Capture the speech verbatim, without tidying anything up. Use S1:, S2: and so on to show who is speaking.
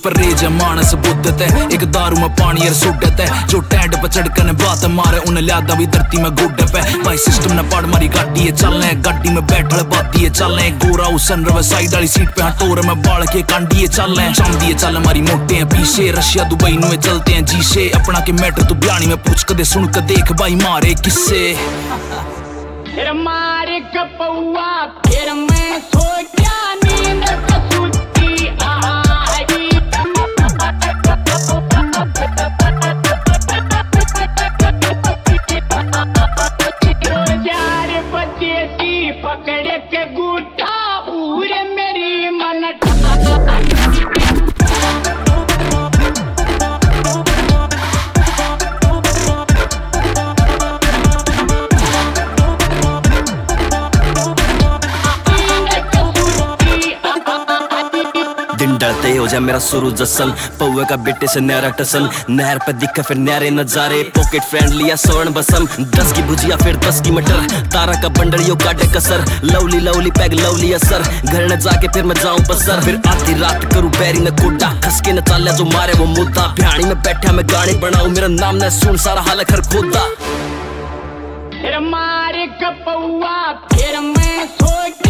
S1: परहेज है मानस बुद्धत है, एक दारू में पानी और सुडत है। जो टैंड पर चढ़कर ने बात मारे उन्हें लियादा भी धरती में गुड पे। भाई सिस्टम ने पाड़ मारी गाड़ी है चलने, गाड़ी में बैठल बाती है चलने। गोरा उसन रवे साइड वाली सीट पे हटोर में बाल के कांडी है चलने। चांदी है चल हमारी मोटे हैं पीछे, रशिया दुबई में चलते हैं जीशे। अपना के मैटर तू ब्याणी में पूछ कर दे, सुन कर देख भाई मारे किस्से।
S2: फिर मारे कपौआ फिर मैं सो गया नींद कसूती आई। चार बजे की पकड़ के गुटा पूरे मेरी मन
S3: दिन डरते हो जाए मेरा शुरू जसल, पौवे का बेटे से नहरा टसल। नहर पे दिखा फिर न्यारे नजारे, पॉकेट फ्रेंडली या स्वर्ण बसम। दस की भुजिया फिर दस की मटर, तारा का बंडल यो काटे कसर। लवली लवली पैग लवली असर, घर न जाके फिर मैं जाऊं पसर। फिर आधी रात करूं बैरी न कोटा, खसके न चाल्या जो मारे वो मुद्दा। भ्याणी में बैठा मैं गाने बनाऊं, मेरा नाम न सुन सारा हाल घर खोदा।
S2: फिर मारे कपौआ फिर मैं सो